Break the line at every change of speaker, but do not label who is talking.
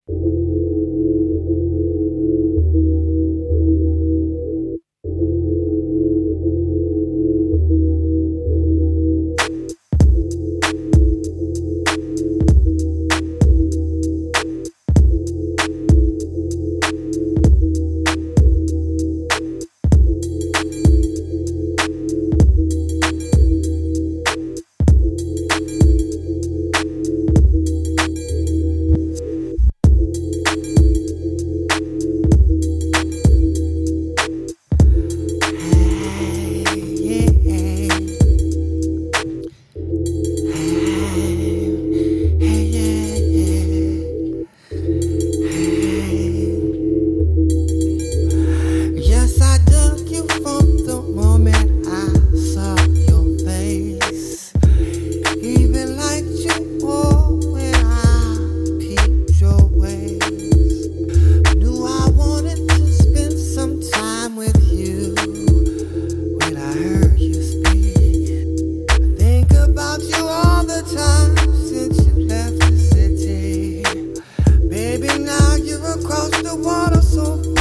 Yes, I dug you from the moment I saw your face. Even liked you more when I peeped your ways. Knew I wanted to spend some time with you when I heard you speak. I think about you all the time since you left the city. Baby, now you're across the water so far.